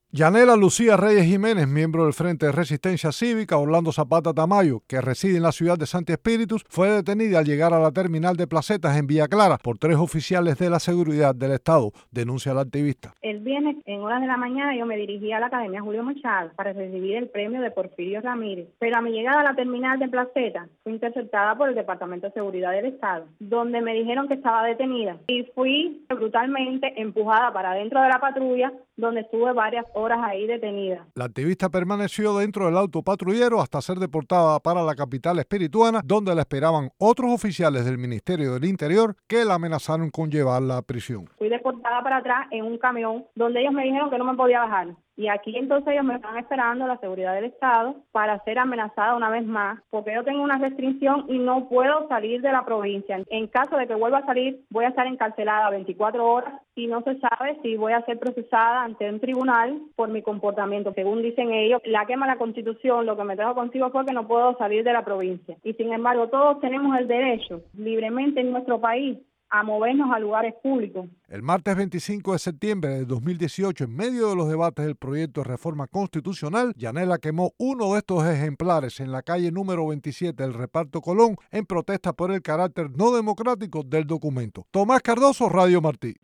Yanela Lucía Reyes Jiménez, miembro del Frente de Resistencia Cívica, Orlando Zapata Tamayo, que reside en la ciudad de Santi Espíritus, fue detenida al llegar a la terminal de Placetas en Villa Clara por 3 oficiales de la seguridad del Estado, denuncia la activista. El viernes, en horas de la mañana, yo me dirigí a la Academia Julio Machado para recibir el premio de Porfirio Ramírez. Pero a mi llegada a la terminal de Placetas, fui interceptada por el Departamento de Seguridad del Estado, donde me dijeron que estaba detenida. Y fui brutalmente empujada para dentro de la patrulla, donde estuve varias horas ahí detenida. La activista permaneció dentro del auto patrullero hasta ser deportada para la capital espirituana, donde la esperaban otros oficiales del Ministerio del Interior que la amenazaron con llevarla a prisión. Fui deportada para atrás en un camión donde ellos me dijeron que no me podía bajar. Y aquí entonces ellos me están esperando, la seguridad del Estado, para ser amenazada una vez más, porque yo tengo una restricción y no puedo salir de la provincia. En caso de que vuelva a salir, voy a estar encarcelada 24 horas y no se sabe si voy a ser procesada ante un tribunal por mi comportamiento. Según dicen ellos, la quema de la Constitución, lo que me trajo consigo fue que no puedo salir de la provincia. Y sin embargo, todos tenemos el derecho, libremente en nuestro país, a movernos a lugares públicos. El martes 25 de septiembre de 2018, en medio de los debates del proyecto de reforma constitucional, Yanela quemó uno de estos ejemplares en la calle número 27 del Reparto Colón en protesta por el carácter no democrático del documento. Tomás Cardoso, Radio Martí.